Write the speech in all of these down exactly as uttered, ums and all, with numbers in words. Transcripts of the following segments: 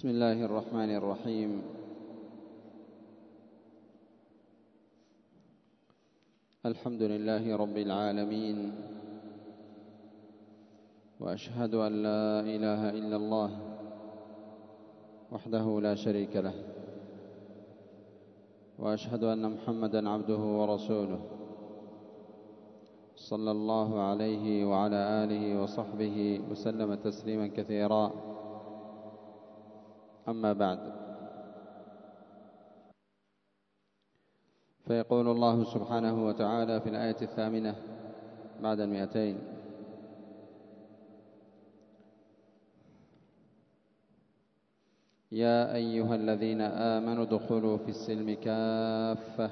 بسم الله الرحمن الرحيم. الحمد لله رب العالمين، وأشهد أن لا إله إلا الله وحده لا شريك له، وأشهد أن محمدًا عبده ورسوله، صلى الله عليه وعلى آله وصحبه وسلم تسليمًا كثيرًا. أما بعد، فيقول الله سبحانه وتعالى في الآية الثامنة بعد المئتين: يا أيها الذين آمنوا ادخلوا في السلم كافة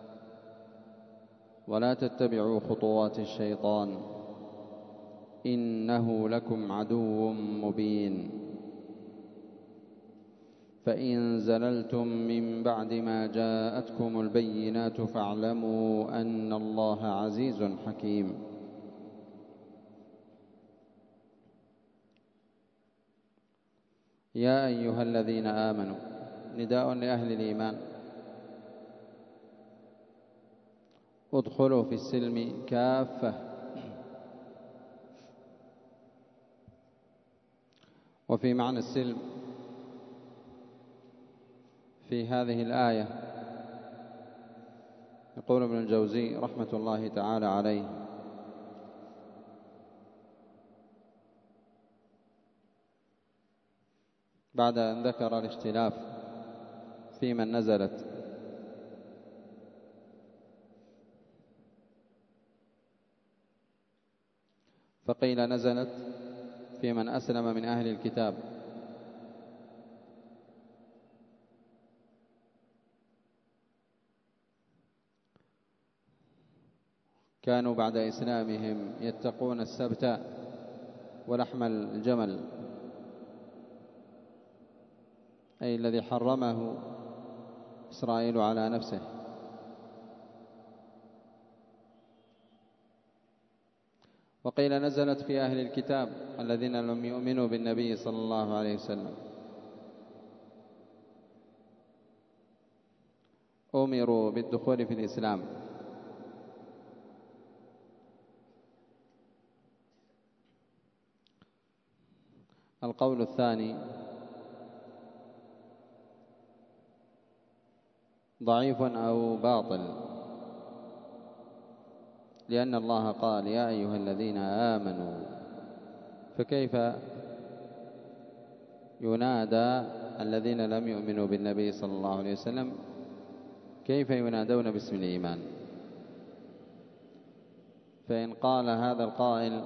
ولا تتبعوا خطوات الشيطان إنه لكم عدو مبين. فإن زللتم من بعد ما جاءتكم البينات فاعلموا أن الله عزيز حكيم. يا أيها الذين آمنوا نداء لأهل الإيمان: ادخلوا في السلم كافة. وفي معنى السلم في هذه الآية يقول ابن الجوزي رحمة الله تعالى عليه: بعد أن ذكر الاختلاف في من نزلت فقيل نزلت في من أسلم من أهل الكتاب، كانوا بعد إسلامهم يتقون السبت ولحم الجمل، أي الذي حرمه إسرائيل على نفسه. وقيل نزلت في أهل الكتاب الذين لم يؤمنوا بالنبي صلى الله عليه وسلم، أمروا بالدخول في الإسلام. القول الثاني ضعيف أو باطل، لأن الله قال: يا أيها الذين آمنوا، فكيف ينادى الذين لم يؤمنوا بالنبي صلى الله عليه وسلم؟ كيف ينادون باسم الإيمان؟ فإن قال هذا القائل: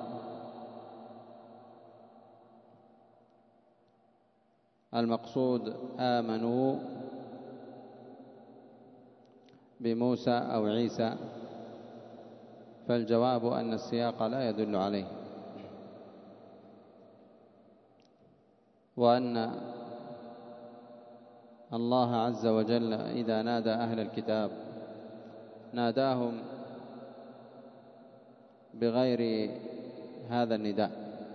المقصود آمنوا بموسى أو عيسى، فالجواب أن السياق لا يدل عليه، وأن الله عز وجل إذا نادى أهل الكتاب ناداهم بغير هذا النداء،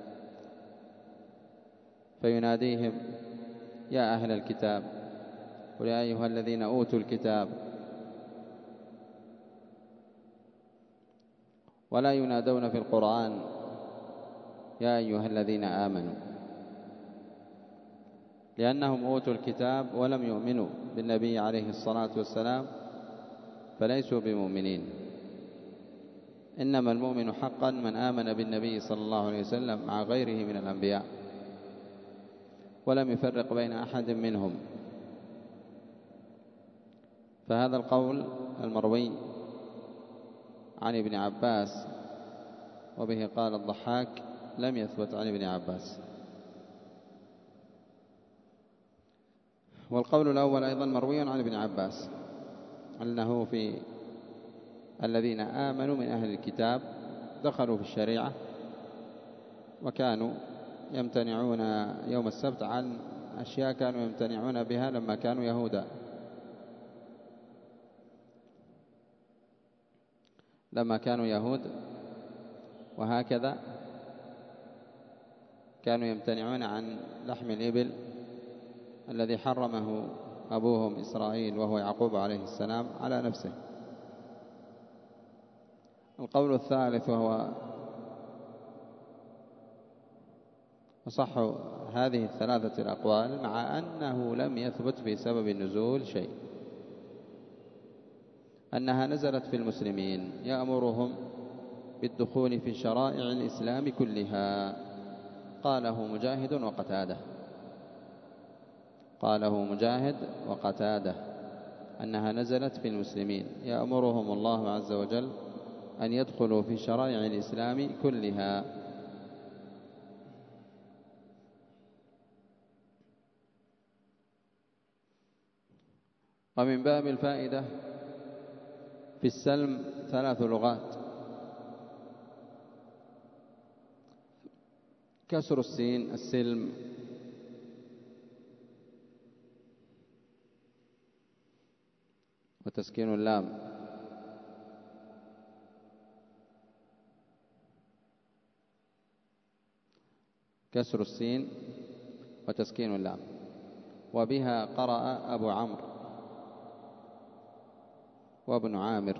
فيناديهم: يا أهل الكتاب، ويا أيها الذين أوتوا الكتاب، ولا ينادون في القرآن يا أيها الذين آمنوا، لأنهم أوتوا الكتاب ولم يؤمنوا بالنبي عليه الصلاة والسلام، فليسوا بمؤمنين. إنما المؤمن حقا من آمن بالنبي صلى الله عليه وسلم مع غيره من الأنبياء ولم يفرق بين أحد منهم. فهذا القول المروي عن ابن عباس، وبه قال الضحاك، لم يثبت عن ابن عباس. والقول الأول أيضا مروي عن ابن عباس، أنه في الذين آمنوا من أهل الكتاب دخلوا في الشريعة، وكانوا يمتنعون يوم السبت عن أشياء كانوا يمتنعون بها لما كانوا يهودا، لما كانوا يهود، وهكذا كانوا يمتنعون عن لحم الإبل الذي حرمه أبوهم إسرائيل وهو يعقوب عليه السلام على نفسه. القول الثالث وهو أصح هذه الثلاثة الأقوال مع أنه لم يثبت في سبب النزول شيء، أنها نزلت في المسلمين يأمرهم بالدخول في شرائع الإسلام كلها. قاله مجاهد وقتاده قاله مجاهد وقتاده أنها نزلت في المسلمين يأمرهم الله عز وجل أن يدخلوا في شرائع الإسلام كلها. ومن باب الفائدة في السلم ثلاث لغات: كسر السين السلم، وتسكين اللام كسر السين وتسكين اللام. وبها قرأ أبو عمرو وابن عامر.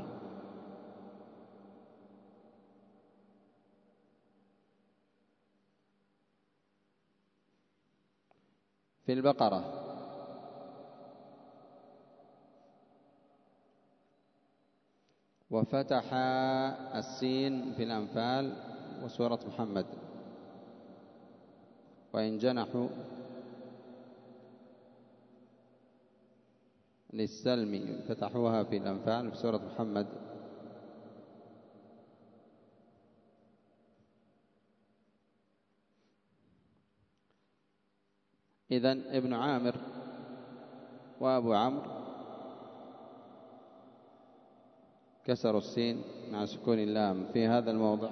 في البقرة وفتح السين في الأنفال وسورة محمد. وإن جنحوا للسلم فتحوها في الأنفال في سورة محمد. إذن ابن عامر وأبو عمرو كسروا السين مع سكون اللام في هذا الموضع،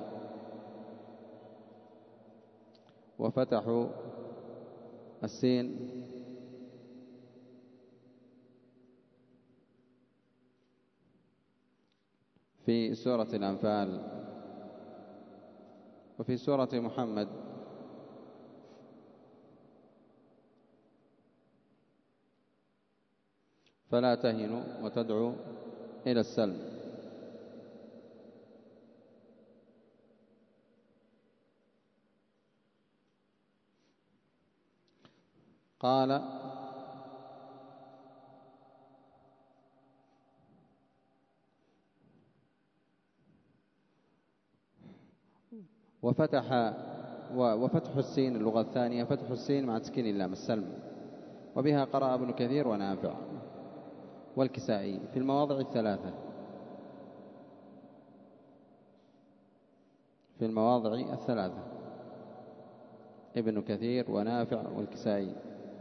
وفتحوا السين في سورة الأنفال. وفي سورة محمد فلا تهنوا وتدعوا إلى السلم. قال: وفتح وفتح السين اللغة الثانية فتح السين مع تسكين اللام السلم. وبها قرأ ابن كثير ونافع والكسائي في المواضع الثلاثة في المواضع الثلاثة ابن كثير ونافع والكسائي.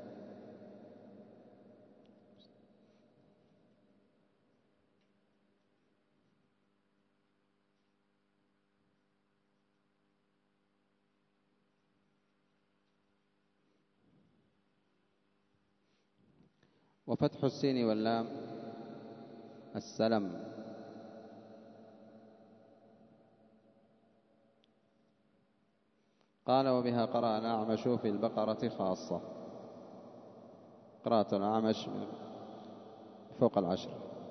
وفتح السين واللام السلم. قال: وبها قرأ الأعمش في البقرة خاصة، قراءة الأعمش فوق العشر.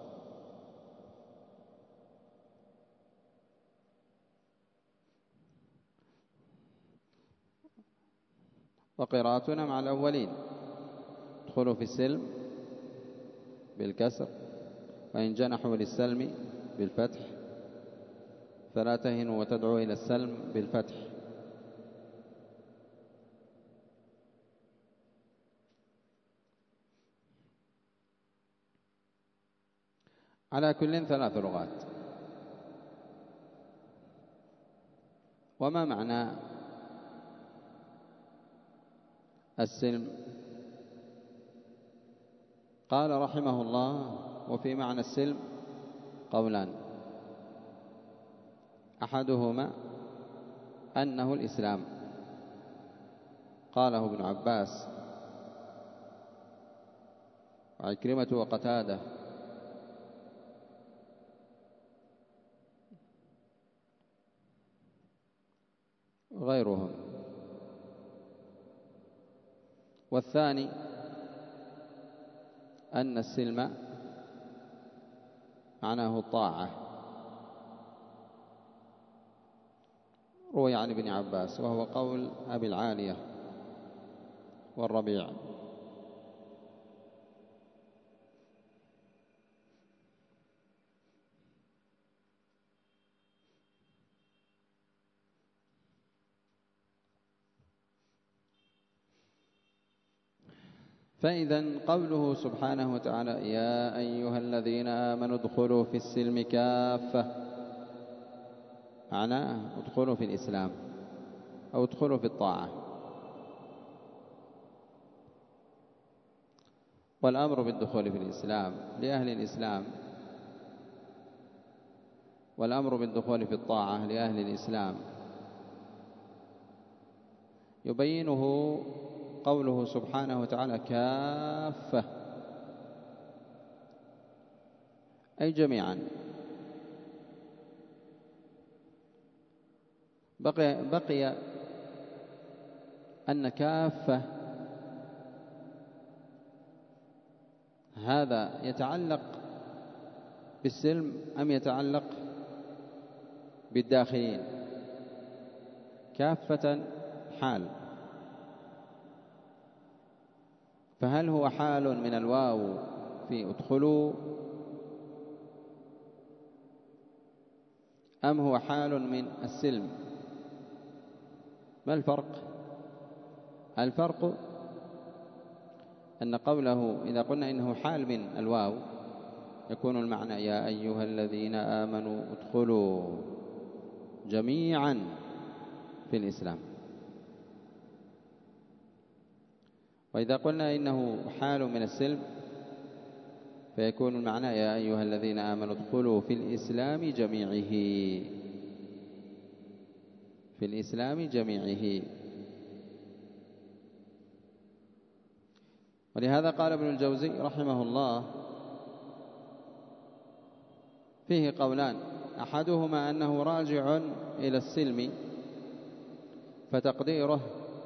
وقراءتنا مع الأولين: ادخلوا في السلم بالكسر، وإن جنحوا للسلم بالفتح، فلا تهنوا وتدعوا إلى السلم بالفتح. على كل ثلاث لغات. وما معنى السلم؟ قال رحمه الله: وفي معنى السلم قولان: أحدهما أنه الإسلام، قاله ابن عباس وعكرمة وقتادة وغيرهم. والثاني أن السلم معناه الطاعة. روي عن ابن عباس وهو قول أبي العالية والربيع. فإذا قوله سبحانه وتعالى يا أيها الذين آمنوا ادخلوا في السلم كافة، معناه ادخلوا في الإسلام أو ادخلوا في الطاعة. والأمر بالدخول في الإسلام لأهل الإسلام، والأمر بالدخول في الطاعة لأهل الإسلام يبينه قوله سبحانه وتعالى كافة، أي جميعا. بقي, بقي أن كافة هذا يتعلق بالسلم أم يتعلق بالداخلين؟ كافة حال، فهل هو حال من الواو في ادخلوا أم هو حال من السلم؟ ما الفرق؟ الفرق أن قوله إذا قلنا إنه حال من الواو يكون المعنى يا أيها الذين آمنوا ادخلوا جميعا في الإسلام. وإذا قلنا إنه حال من السلم فيكون المعنى يا أيها الذين آمنوا ادخلوا في الإسلام جميعه، في الإسلام جميعه. ولهذا قال ابن الجوزي رحمه الله فيه قولان، أحدهما أنه راجع إلى السلم فتقديره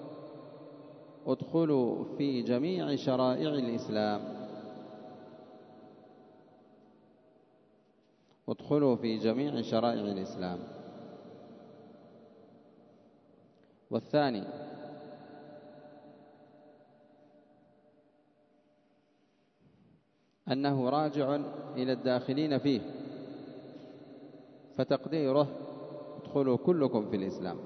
ادخلوا في جميع شرائع الإسلام، ادخلوا في جميع شرائع الإسلام. والثاني أنه راجع إلى الداخلين فيه فتقديره ادخلوا كلكم في الإسلام.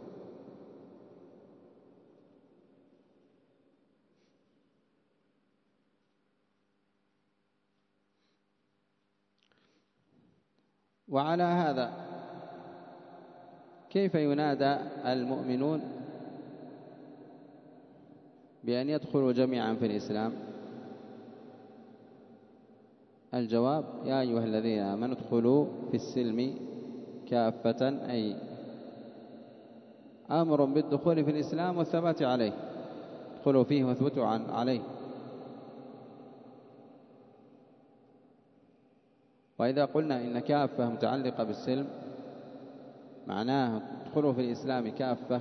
وعلى هذا كيف ينادى المؤمنون بأن يدخلوا جميعا في الإسلام؟ الجواب يا أيها الذين آمنوا ادخلوا في السلم كافة، أي أمر بالدخول في الإسلام والثبات عليه، ادخلوا فيه واثبتوا عليه. وإذا قلنا إن كافة متعلقة بالسلم معناه ادخلوا في الإسلام كافة،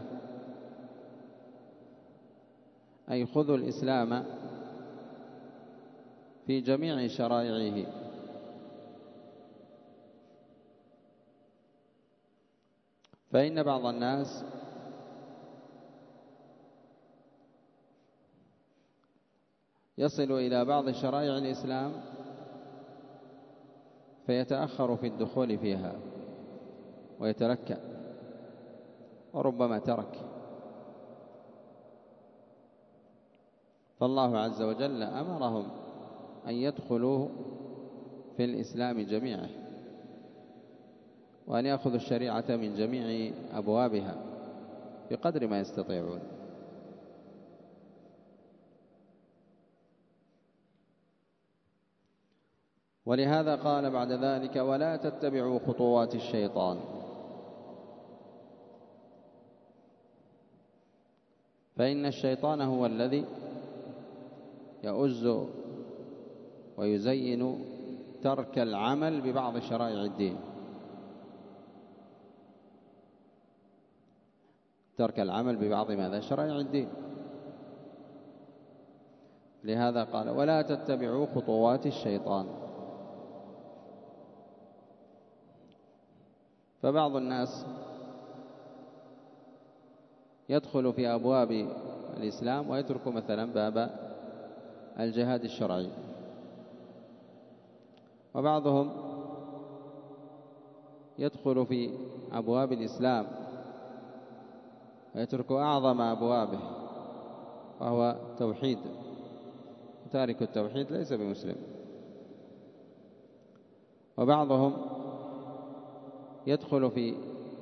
أي خذوا الإسلام في جميع شرائعه. فإن بعض الناس يصل إلى بعض شرائع الإسلام فيتأخر في الدخول فيها ويتلكأ وربما ترك. فالله عز وجل أمرهم أن يدخلوا في الإسلام جميعه وأن يأخذوا الشريعة من جميع أبوابها بقدر ما يستطيعون. ولهذا قال بعد ذلك ولا تتبعوا خطوات الشيطان، فإن الشيطان هو الذي يؤز ويزين ترك العمل ببعض شرائع الدين، ترك العمل ببعض ماذا؟ شرائع الدين. لهذا قال ولا تتبعوا خطوات الشيطان. فبعض الناس يدخل في أبواب الإسلام ويترك مثلا باب الجهاد الشرعي، وبعضهم يدخل في أبواب الإسلام ويترك أعظم أبوابه وهو التوحيد، تارك التوحيد ليس بمسلم. وبعضهم يدخل في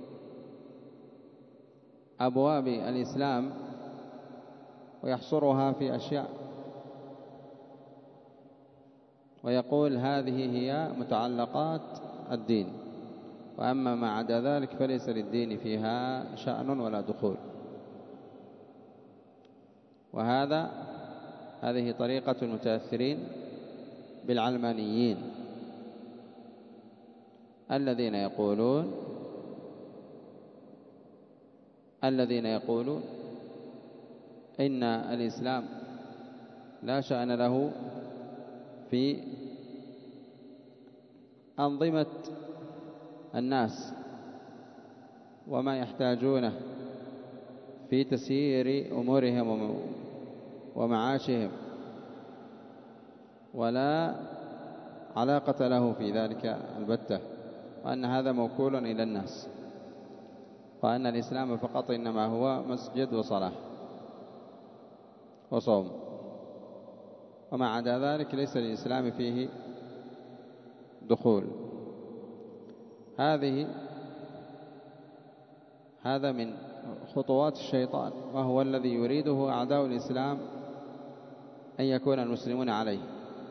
أبواب الإسلام ويحصرها في أشياء ويقول هذه هي متعلقات الدين، وأما ما عدا ذلك فليس للدين فيها شأن ولا دخول. وهذا هذه طريقة المتأثرين بالعلمانيين الذين يقولون الذين يقولون إن الإسلام لا شأن له في أنظمة الناس وما يحتاجونه في تسيير أمورهم ومعاشهم، ولا علاقة له في ذلك البتة، وأن هذا موكول إلى الناس، وأن الإسلام فقط إنما هو مسجد وصلاة وصوم، وما عدا ذلك ليس للإسلام فيه دخول. هذه هذا من خطوات الشيطان، وهو الذي يريده أعداء الإسلام أن يكون المسلمون عليه.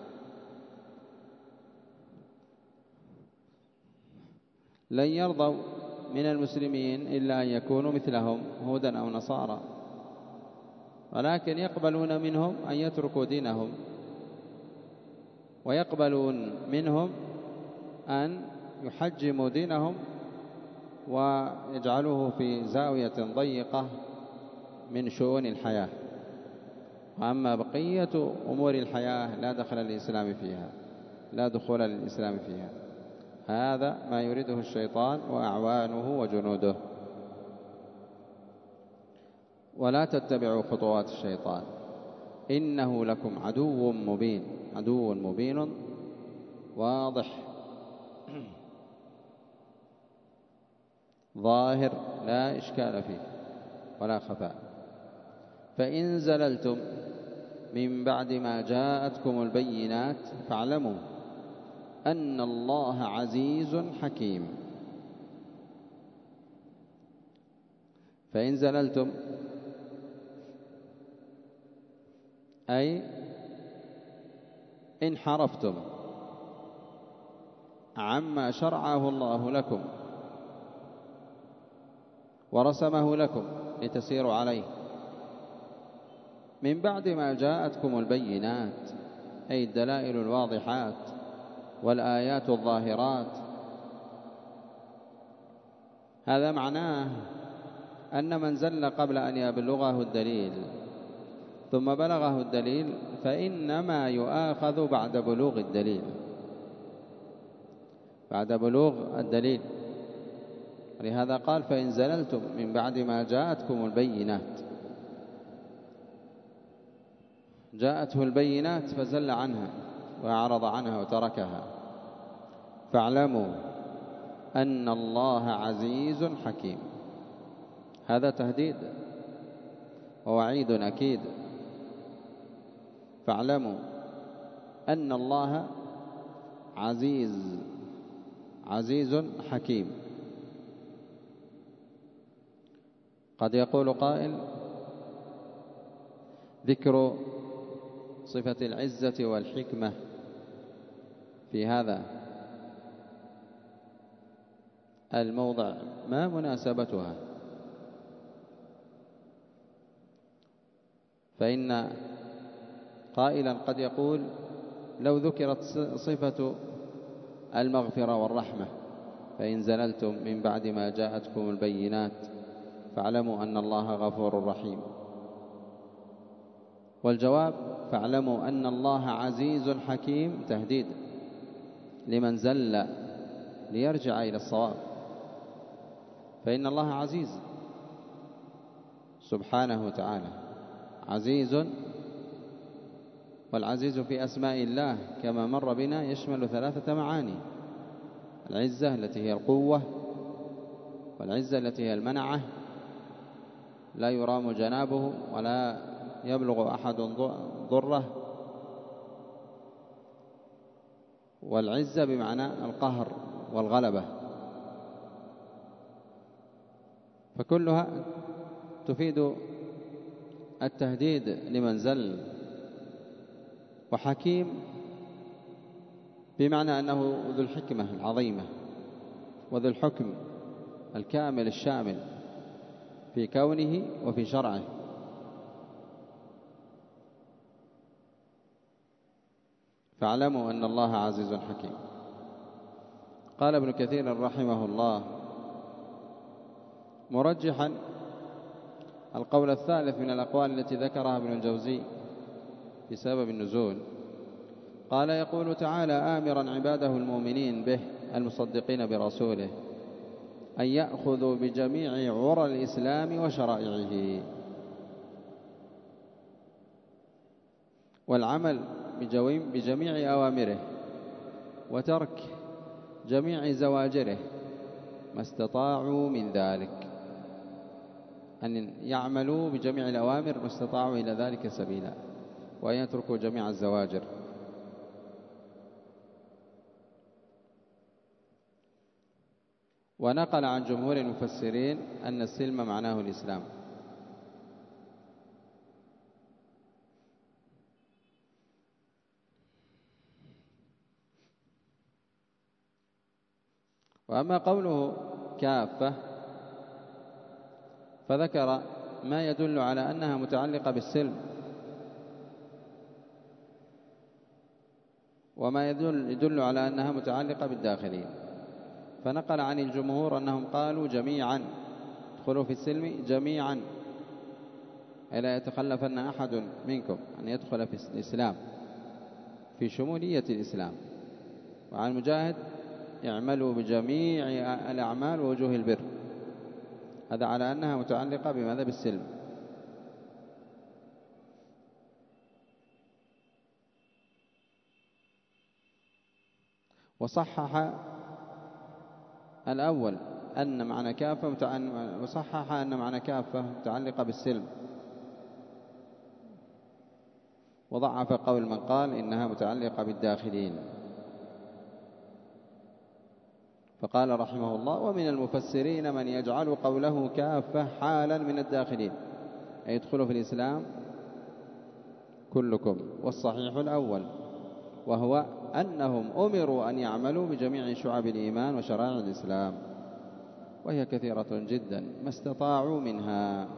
لن يرضوا من المسلمين إلا أن يكونوا مثلهم هودا أو نصارى، ولكن يقبلون منهم أن يتركوا دينهم، ويقبلون منهم أن يحجموا دينهم ويجعلوه في زاوية ضيقة من شؤون الحياة، وأما بقية أمور الحياة لا دخل للإسلام فيها، لا دخول للإسلام فيها. هذا ما يريده الشيطان وأعوانه وجنوده. ولا تتبعوا خطوات الشيطان إنه لكم عدو مبين، عدو مبين واضح ظاهر لا إشكال فيه ولا خفاء. فإن زللتم من بعد ما جاءتكم البينات فاعلموا أن الله عزيز حكيم. فإن زللتم أي انحرفتم عما شرعه الله لكم ورسمه لكم لتسيروا عليه من بعد ما جاءتكم البينات، أي الدلائل الواضحات والآيات الظاهرات. هذا معناه أن من زل قبل أن يبلغه الدليل ثم بلغه الدليل فإنما يؤاخذ بعد بلوغ الدليل، بعد بلوغ الدليل. لهذا قال فإن زللتم من بعد ما جاءتكم البينات، جاءته البينات فزل عنها وأعرض عنها وتركها، فاعلموا أن الله عزيز حكيم. هذا تهديد ووعيد أكيد. فاعلموا أن الله عزيز عزيز حكيم. قد يقول قائل ذكر صفة العزة والحكمة في هذا الموضع ما مناسبتها؟ فإن قائلا قد يقول لو ذكرت صفة المغفرة والرحمة فإن زللتم من بعد ما جاءتكم البينات فاعلموا أن الله غفور رحيم. والجواب فاعلموا أن الله عزيز حكيم تهديد لمن زل ليرجع إلى الصواب، فإن الله عزيز سبحانه وتعالى عزيز، والعزيز في أسماء الله كما مر بنا يشمل ثلاثة معاني: العزة التي هي القوة، والعزة التي هي المنعة لا يرام جنابه ولا يبلغ أحد ضره، والعزة بمعنى القهر والغلبة، فكلها تفيد التهديد لمن زل. وحكيم بمعنى أنه ذو الحكمة العظيمة وذو الحكم الكامل الشامل في كونه وفي شرعه. فاعلموا أن الله عزيز حكيم. قال ابن كثير رحمه الله مرجحا القول الثالث من الأقوال التي ذكرها ابن الجوزي في سبب النزول، قال: يقول تعالى آمرا عباده المؤمنين به المصدقين برسوله أن يأخذوا بجميع عرى الإسلام وشرائعه، والعمل بجميع أوامره، وترك جميع زواجره ما استطاعوا من ذلك، أن يعملوا بجميع الأوامر ما استطاعوا إلى ذلك سبيلا، وأن يتركوا جميع الزواجر. ونقل عن جمهور المفسرين أن السلم معناه الإسلام. وأما قوله كافة فذكر ما يدل على أنها متعلقة بالسلم، وما يدل, يدل على أنها متعلقة بالداخلين، فنقل عن الجمهور أنهم قالوا جميعا ادخلوا في السلم جميعا، ألا يتخلفن أحد منكم أن يدخل في الإسلام في شمولية الإسلام. وعن مجاهد اعملوا بجميع الأعمال ووجوه البر، هذا على أنها متعلقة بماذا؟ بالسلم. وصحح الأول أن معنى كافة متعلق وصحح أن معنى كافة متعلقة بالسلم، وضعف قول من قال إنها متعلقة بالداخلين، فقال رحمه الله: ومن المفسرين من يجعل قوله كافة حالا من الداخلين، أي يدخلوا في الإسلام كلكم. والصحيح الأول، وهو أنهم أمروا أن يعملوا بجميع شعب الإيمان وشرائع الإسلام، وهي كثيرة جدا ما استطاعوا منها.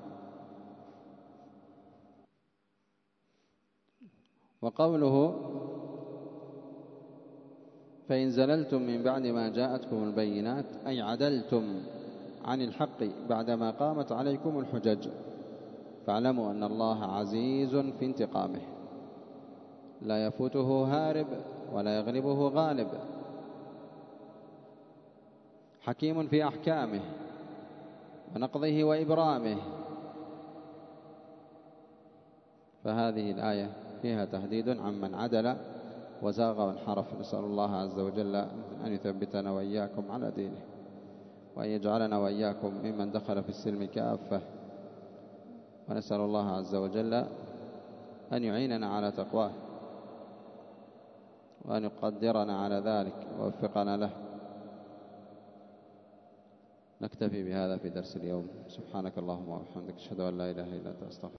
وقوله: فإن زللتم من بعد ما جاءتكم البينات، أي عدلتم عن الحق بعدما قامت عليكم الحجج، فاعلموا أن الله عزيز في انتقامه، لا يفوته هارب ولا يغلبه غالب، حكيم في أحكامه ونقضه وإبرامه. فهذه الآية فيها تهديد عمن عدل وزاغ وانحرف. نسأل الله عز وجل أن يثبتنا وإياكم على دينه، وأن يجعلنا وإياكم ممن دخل في السلم كافة، ونسأل الله عز وجل أن يعيننا على تقواه، وأن يقدرنا على ذلك ووفقنا له. نكتفي بهذا في درس اليوم. سبحانك اللهم وبحمدك، أشهد أن لا إله إلا أنت، أستغفرك.